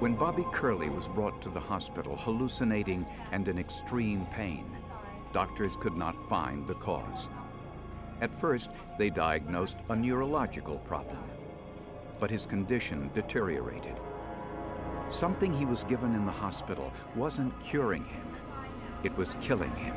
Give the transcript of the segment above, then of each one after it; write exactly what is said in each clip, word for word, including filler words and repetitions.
When Bobby Curley was brought to the hospital hallucinating and in extreme pain, doctors could not find the cause. At first, they diagnosed a neurological problem, but his condition deteriorated. Something he was given in the hospital wasn't curing him, it was killing him.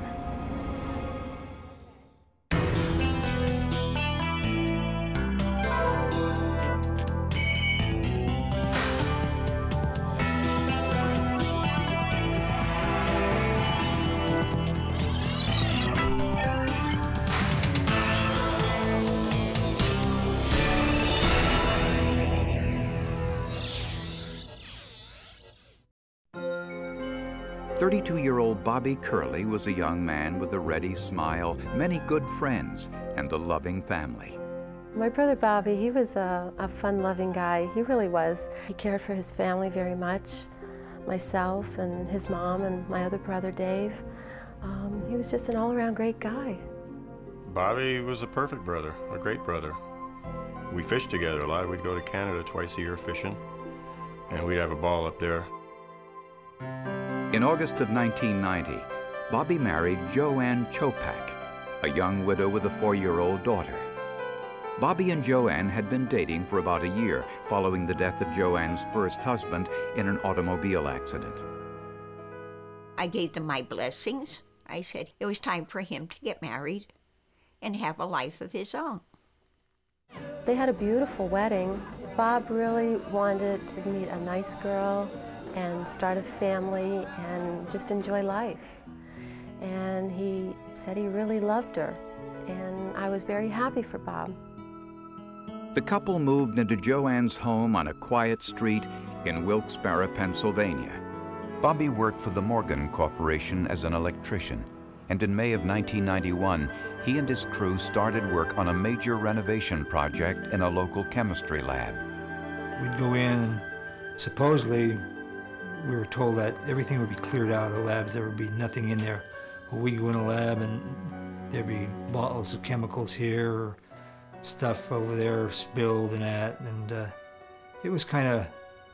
thirty-two-year-old Bobby Curley was a young man with a ready smile, many good friends, and a loving family. My brother Bobby, he was a, a fun-loving guy. He really was. He cared for his family very much, myself and his mom and my other brother Dave. Um, he was just an all-around great guy. Bobby was a perfect brother, a great brother. We fished together a lot. We'd go to Canada twice a year fishing, and we'd have a ball up there. In August of nineteen ninety, Bobby married Joanne Chopak, a young widow with a four-year-old daughter. Bobby and Joanne had been dating for about a year following the death of Joanne's first husband in an automobile accident. I gave them my blessings. I said it was time for him to get married and have a life of his own. They had a beautiful wedding. Bob really wanted to meet a nice girl and start a family and just enjoy life. And he said he really loved her, and I was very happy for Bob. The couple moved into Joanne's home on a quiet street in Wilkes-Barre, Pennsylvania. Bobby worked for the Morgan Corporation as an electrician, and in May of nineteen ninety-one, he and his crew started work on a major renovation project in a local chemistry lab. We'd go in, supposedly, we were told that everything would be cleared out of the labs, there would be nothing in there. Well, we'd go in a lab and there'd be bottles of chemicals here, or stuff over there spilled and that, and uh, it was kind of,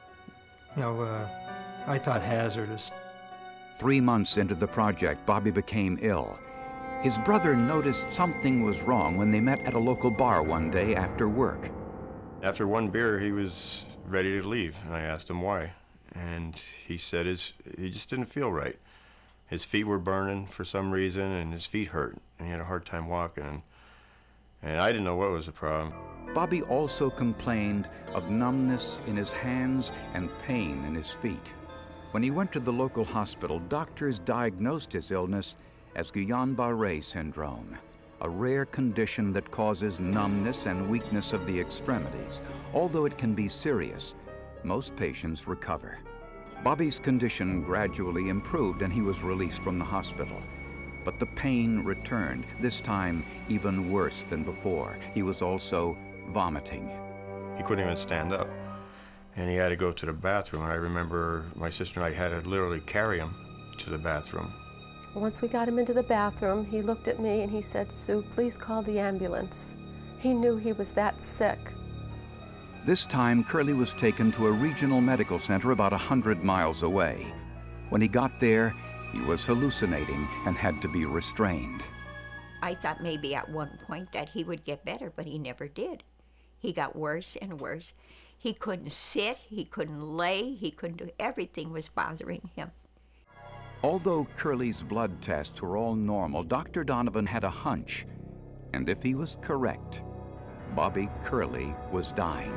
you know, uh, I thought hazardous. Three months into the project, Bobby became ill. His brother noticed something was wrong when they met at a local bar one day after work. After one beer, he was ready to leave, and I asked him why. And he said his, he just didn't feel right. His feet were burning for some reason, and his feet hurt, and he had a hard time walking, and, and I didn't know what was the problem. Bobby also complained of numbness in his hands and pain in his feet. When he went to the local hospital, doctors diagnosed his illness as Guillain-Barré syndrome, a rare condition that causes numbness and weakness of the extremities. Although it can be serious, most patients recover. Bobby's condition gradually improved and he was released from the hospital. But the pain returned, this time even worse than before. He was also vomiting. He couldn't even stand up, and he had to go to the bathroom. And I remember my sister and I had to literally carry him to the bathroom. Once we got him into the bathroom, he looked at me and he said, "Sue, please call the ambulance." He knew he was that sick. This time, Curley was taken to a regional medical center about a hundred miles away. When he got there, he was hallucinating and had to be restrained. I thought maybe at one point that he would get better, but he never did. He got worse and worse. He couldn't sit, he couldn't lay, he couldn't do, everything was bothering him. Although Curley's blood tests were all normal, Doctor Donovan had a hunch, and if he was correct, Bobby Curley was dying.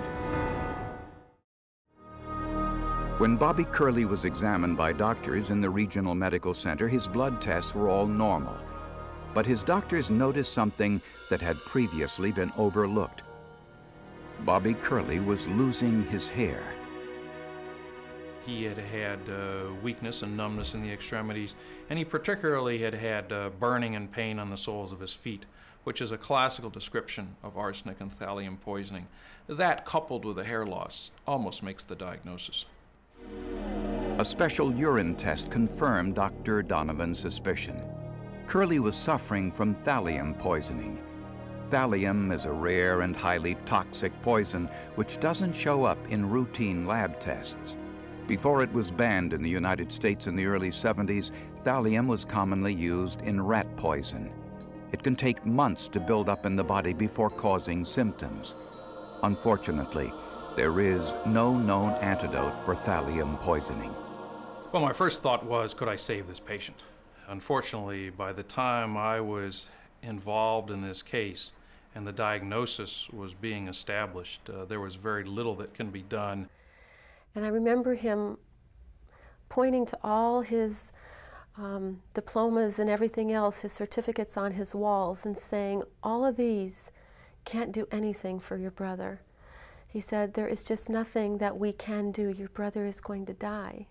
When Bobby Curley was examined by doctors in the regional medical center, his blood tests were all normal. But his doctors noticed something that had previously been overlooked. Bobby Curley was losing his hair. He had had uh, weakness and numbness in the extremities, and he particularly had had uh, burning and pain on the soles of his feet, which is a classical description of arsenic and thallium poisoning. That, coupled with the hair loss, almost makes the diagnosis. A special urine test confirmed Doctor Donovan's suspicion. Curley was suffering from thallium poisoning. Thallium is a rare and highly toxic poison which doesn't show up in routine lab tests. Before it was banned in the United States in the early seventies, thallium was commonly used in rat poison. It can take months to build up in the body before causing symptoms. Unfortunately, there is no known antidote for thallium poisoning. Well, my first thought was, could I save this patient? Unfortunately, by the time I was involved in this case and the diagnosis was being established, uh, there was very little that can be done. And I remember him pointing to all his um, diplomas and everything else, his certificates on his walls, and saying, all of these can't do anything for your brother. He said, there is just nothing that we can do. Your brother is going to die.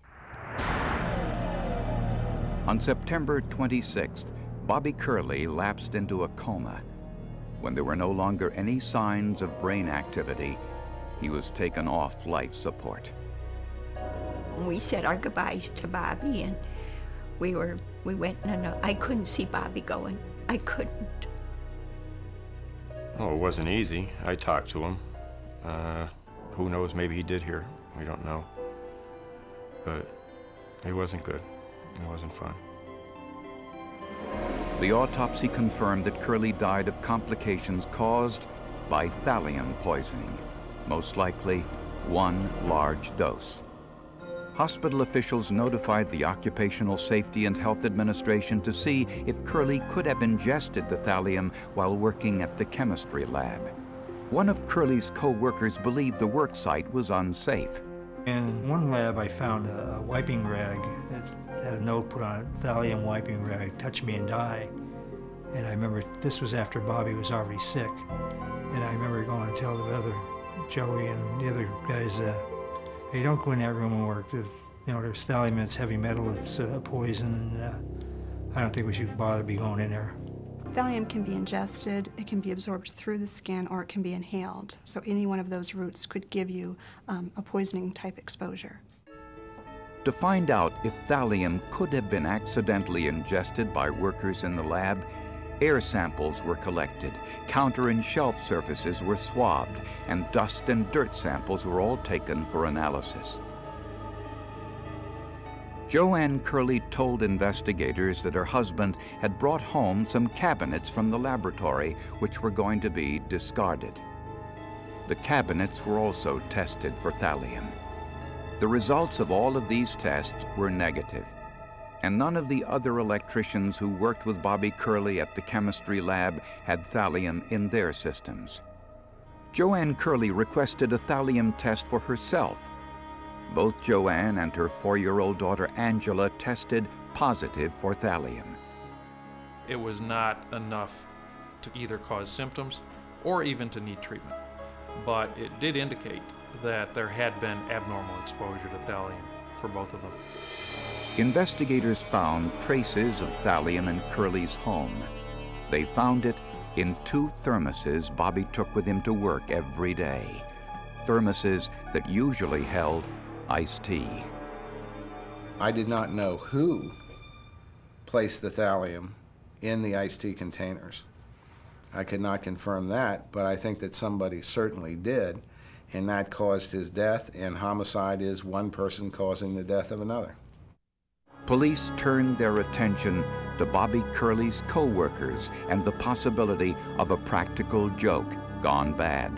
On September twenty-sixth, Bobby Curley lapsed into a coma. When there were no longer any signs of brain activity, he was taken off life support. We said our goodbyes to Bobby, and we were we went and I couldn't see Bobby going. I couldn't. Oh, it wasn't easy. I talked to him. Uh, who knows, maybe he did hear. We don't know. But it wasn't good. It wasn't fun. The autopsy confirmed that Curley died of complications caused by thallium poisoning, most likely one large dose. Hospital officials notified the Occupational Safety and Health Administration to see if Curley could have ingested the thallium while working at the chemistry lab. One of Curley's co-workers believed the work site was unsafe. In one lab, I found a, a wiping rag that had a note put on it, thallium wiping rag, touch me and die. And I remember this was after Bobby was already sick. And I remember going to tell the other, Joey and the other guys, uh, hey, don't go in that room and work. You know, there's thallium, it's heavy metal, it's uh, poison. Uh, I don't think we should bother be going in there. Thallium can be ingested, it can be absorbed through the skin, or it can be inhaled. So any one of those routes could give you um, a poisoning type exposure. To find out if thallium could have been accidentally ingested by workers in the lab, air samples were collected, counter and shelf surfaces were swabbed, and dust and dirt samples were all taken for analysis. Joanne Curley told investigators that her husband had brought home some cabinets from the laboratory which were going to be discarded. The cabinets were also tested for thallium. The results of all of these tests were negative, and none of the other electricians who worked with Bobby Curley at the chemistry lab had thallium in their systems. Joanne Curley requested a thallium test for herself. Both Joanne and her four-year-old daughter Angela tested positive for thallium. It was not enough to either cause symptoms or even to need treatment, but it did indicate that there had been abnormal exposure to thallium for both of them. Investigators found traces of thallium in Curley's home. They found it in two thermoses Bobby took with him to work every day, thermoses that usually held iced tea. I did not know who placed the thallium in the iced tea containers. I could not confirm that, but I think that somebody certainly did, and that caused his death, and homicide is one person causing the death of another. Police turned their attention to Bobby Curley's co-workers and the possibility of a practical joke gone bad.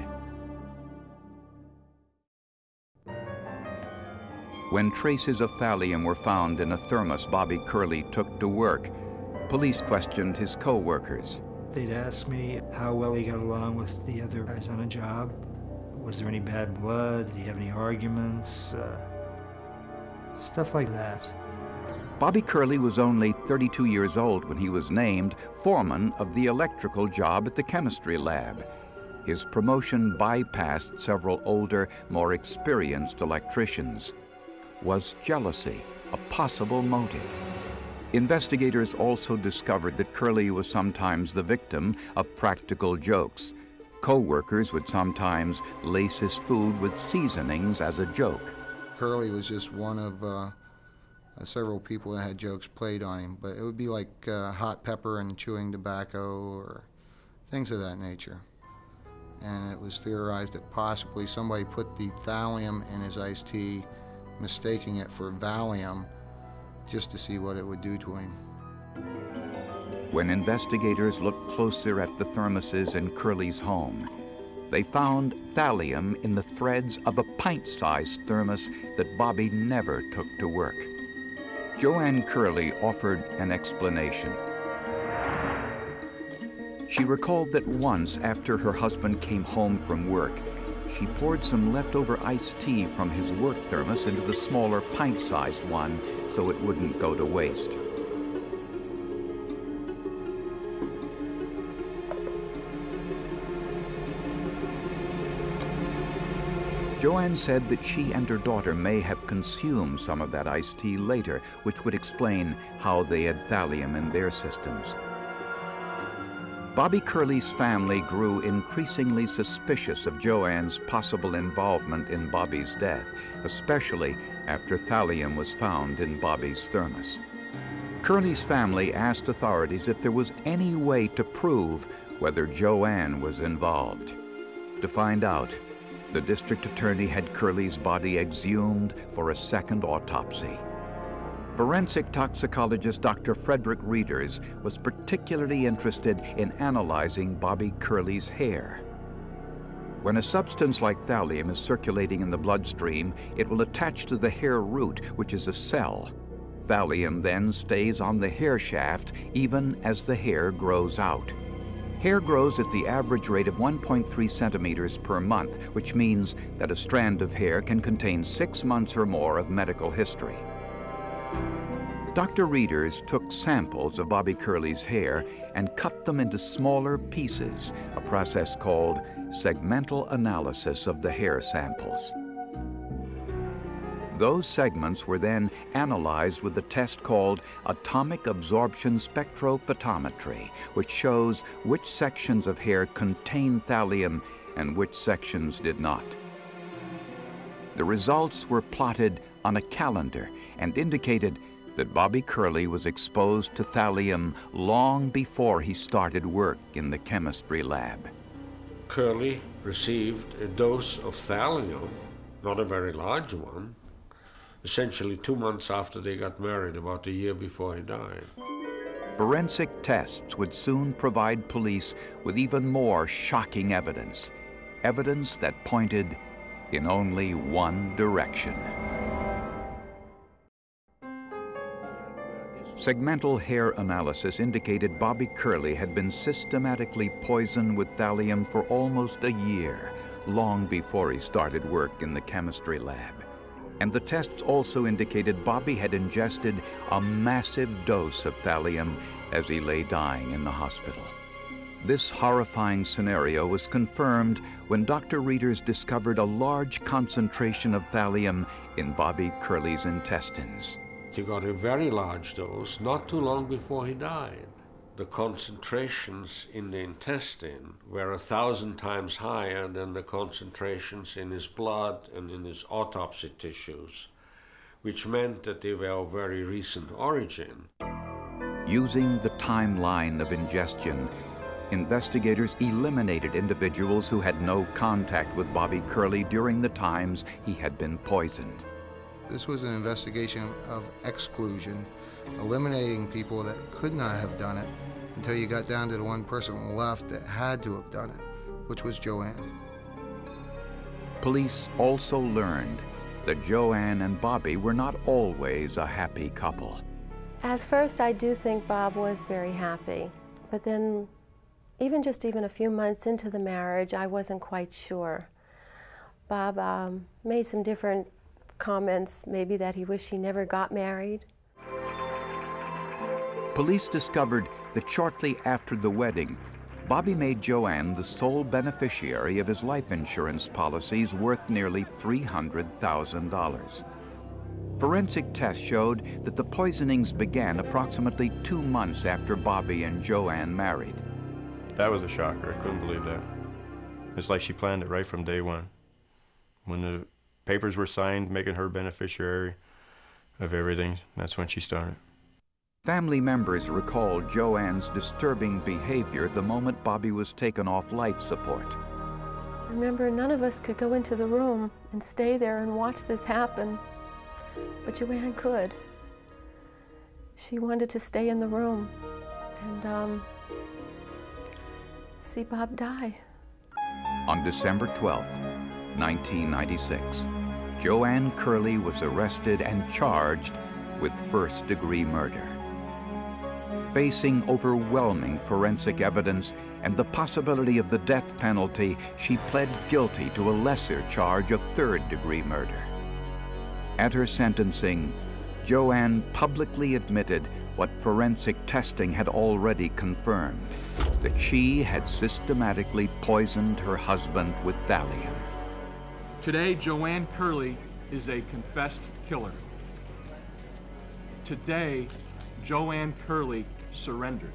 When traces of thallium were found in a thermos Bobby Curley took to work, police questioned his co-workers. They'd ask me how well he got along with the other guys on a job. Was there any bad blood? Did he have any arguments? Uh, stuff like that. Bobby Curley was only thirty-two years old when he was named foreman of the electrical job at the chemistry lab. His promotion bypassed several older, more experienced electricians. Was jealousy a possible motive? Investigators also discovered that Curley was sometimes the victim of practical jokes. Co-workers would sometimes lace his food with seasonings as a joke. Curley was just one of uh, several people that had jokes played on him, but it would be like uh, hot pepper and chewing tobacco or things of that nature. And it was theorized that possibly somebody put the thallium in his iced tea mistaking it for Valium just to see what it would do to him. When investigators looked closer at the thermoses in Curley's home, they found thallium in the threads of a pint-sized thermos that Bobby never took to work. Joanne Curley offered an explanation. She recalled that once after her husband came home from work, she poured some leftover iced tea from his work thermos into the smaller pint-sized one so it wouldn't go to waste. Joanne said that she and her daughter may have consumed some of that iced tea later, which would explain how they had thallium in their systems. Bobby Curley's family grew increasingly suspicious of Joanne's possible involvement in Bobby's death, especially after thallium was found in Bobby's thermos. Curley's family asked authorities if there was any way to prove whether Joanne was involved. To find out, the district attorney had Curley's body exhumed for a second autopsy. Forensic toxicologist Doctor Frederick Reeders was particularly interested in analyzing Bobby Curley's hair. When a substance like thallium is circulating in the bloodstream, it will attach to the hair root, which is a cell. Thallium then stays on the hair shaft even as the hair grows out. Hair grows at the average rate of one point three centimeters per month, which means that a strand of hair can contain six months or more of medical history. Doctor Reeders took samples of Bobby Curley's hair and cut them into smaller pieces, a process called segmental analysis of the hair samples. Those segments were then analyzed with a test called atomic absorption spectrophotometry, which shows which sections of hair contain thallium and which sections did not. The results were plotted on a calendar and indicated that Bobby Curley was exposed to thallium long before he started work in the chemistry lab. Curley received a dose of thallium, not a very large one, essentially two months after they got married, about a year before he died. Forensic tests would soon provide police with even more shocking evidence, evidence that pointed in only one direction. Segmental hair analysis indicated Bobby Curley had been systematically poisoned with thallium for almost a year, long before he started work in the chemistry lab. And the tests also indicated Bobby had ingested a massive dose of thallium as he lay dying in the hospital. This horrifying scenario was confirmed when Doctor Reeders discovered a large concentration of thallium in Bobby Curley's intestines. He got a very large dose not too long before he died. The concentrations in the intestine were a thousand times higher than the concentrations in his blood and in his autopsy tissues, which meant that they were of very recent origin. Using the timeline of ingestion, investigators eliminated individuals who had no contact with Bobby Curley during the times he had been poisoned. This was an investigation of exclusion, eliminating people that could not have done it until you got down to the one person left that had to have done it, which was Joanne. Police also learned that Joanne and Bobby were not always a happy couple. At first, I do think Bob was very happy, but then even just even a few months into the marriage, I wasn't quite sure. Bob um, made some different comments, maybe that he wished he never got married. Police discovered that shortly after the wedding, Bobby made Joanne the sole beneficiary of his life insurance policies worth nearly three hundred thousand dollars. Forensic tests showed that the poisonings began approximately two months after Bobby and Joanne married. That was a shocker. I couldn't believe that. It's like she planned it right from day one. When the papers were signed making her beneficiary of everything, that's when she started. Family members recalled Joanne's disturbing behavior the moment Bobby was taken off life support. Remember, none of us could go into the room and stay there and watch this happen. But Joanne could. She wanted to stay in the room and um, see Bob die. On December twelfth, nineteen ninety-six, Joanne Curley was arrested and charged with first-degree murder. Facing overwhelming forensic evidence and the possibility of the death penalty, she pled guilty to a lesser charge of third-degree murder. At her sentencing, Joanne publicly admitted what forensic testing had already confirmed, that she had systematically poisoned her husband with thallium. Today, Joanne Curley is a confessed killer. Today, Joanne Curley surrendered.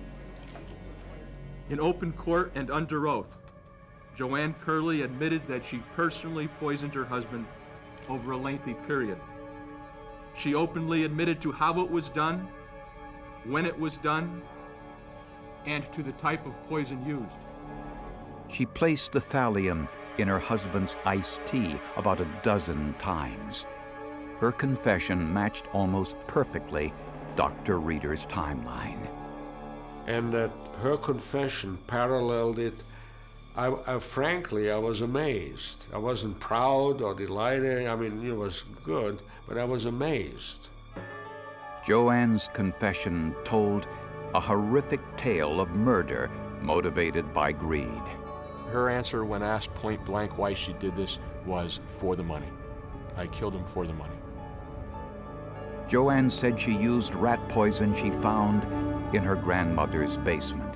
In open court and under oath, Joanne Curley admitted that she personally poisoned her husband over a lengthy period. She openly admitted to how it was done, when it was done, and to the type of poison used. She placed the thallium in her husband's iced tea about a dozen times. Her confession matched almost perfectly Doctor Reeder's timeline. And that her confession paralleled it. I, I frankly, I was amazed. I wasn't proud or delighted. I mean, it was good, but I was amazed. Joanne's confession told a horrific tale of murder motivated by greed. Her answer when asked point blank why she did this was for the money. I killed him for the money. Joanne said she used rat poison she found in her grandmother's basement.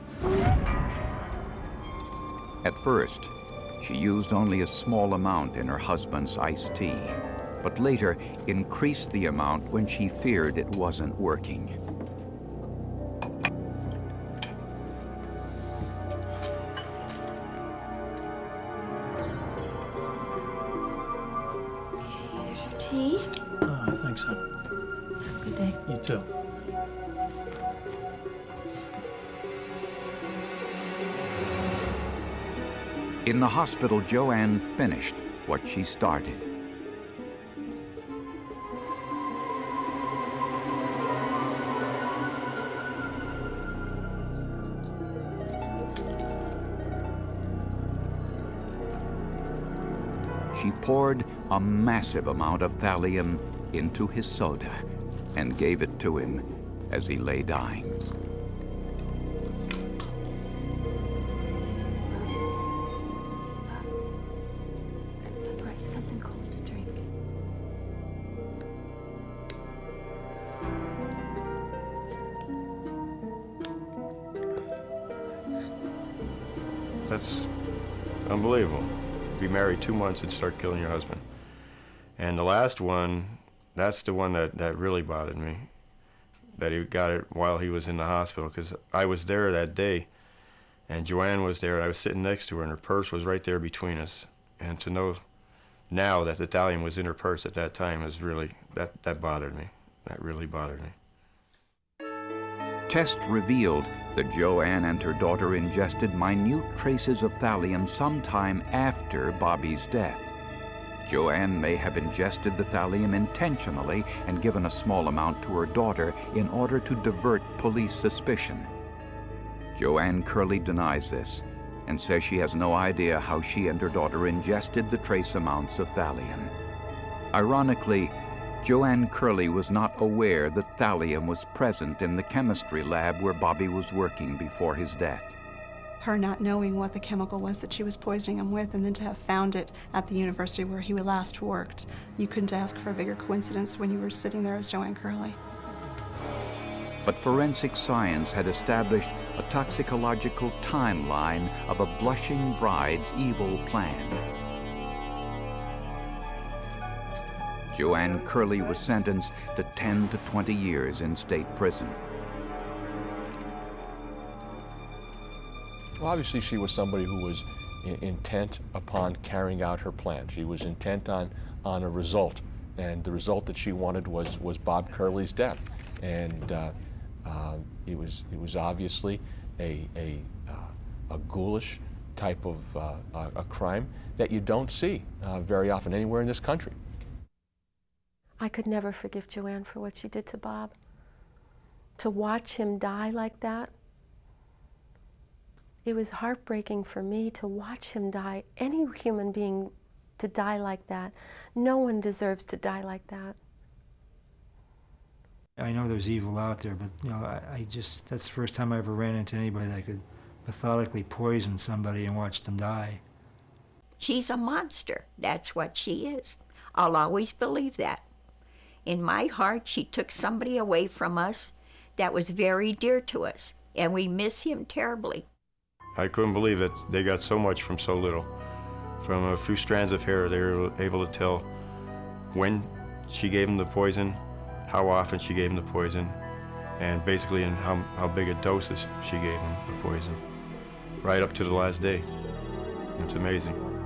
At first, she used only a small amount in her husband's iced tea, but later increased the amount when she feared it wasn't working. Here's your tea. Oh, thanks, hon. Good day. You too. In the hospital, Joanne finished what she started. She poured a massive amount of thallium into his soda and gave it to him as he lay dying. Something cold to drink. That's unbelievable. Be married two months and start killing your husband. And the last one, that's the one that, that really bothered me, that he got it while he was in the hospital, because I was there that day, and Joanne was there, and I was sitting next to her, and her purse was right there between us. And to know now that the thallium was in her purse at that time is really, that, that bothered me. That really bothered me. Tests revealed that Joanne and her daughter ingested minute traces of thallium sometime after Bobby's death. Joanne may have ingested the thallium intentionally and given a small amount to her daughter in order to divert police suspicion. Joanne Curley denies this and says she has no idea how she and her daughter ingested the trace amounts of thallium. Ironically, Joanne Curley was not aware that thallium was present in the chemistry lab where Bobby was working before his death. Her not knowing what the chemical was that she was poisoning him with, and then to have found it at the university where he last worked. You couldn't ask for a bigger coincidence when you were sitting there as Joanne Curley. But forensic science had established a toxicological timeline of a blushing bride's evil plan. Joanne Curley was sentenced to ten to twenty years in state prison. Well, obviously she was somebody who was i- intent upon carrying out her plan. She was intent on, on a result, and the result that she wanted was, was Bob Curley's death. And uh, uh, it was, it was obviously a, a, uh, a ghoulish type of uh, a, a crime that you don't see uh, very often anywhere in this country. I could never forgive Joanne for what she did to Bob. To watch him die like that, it was heartbreaking for me to watch him die. Any human being to die like that, no one deserves to die like that. I know there's evil out there, but you know, I, I just, that's the first time I ever ran into anybody that could methodically poison somebody and watch them die. She's a monster. That's what she is. I'll always believe that. In my heart, she took somebody away from us that was very dear to us, and we miss him terribly. I couldn't believe it. They got so much from so little. From a few strands of hair, they were able to tell when she gave him the poison, how often she gave him the poison, and basically in how, how big a doses she gave him the poison, right up to the last day. It's amazing.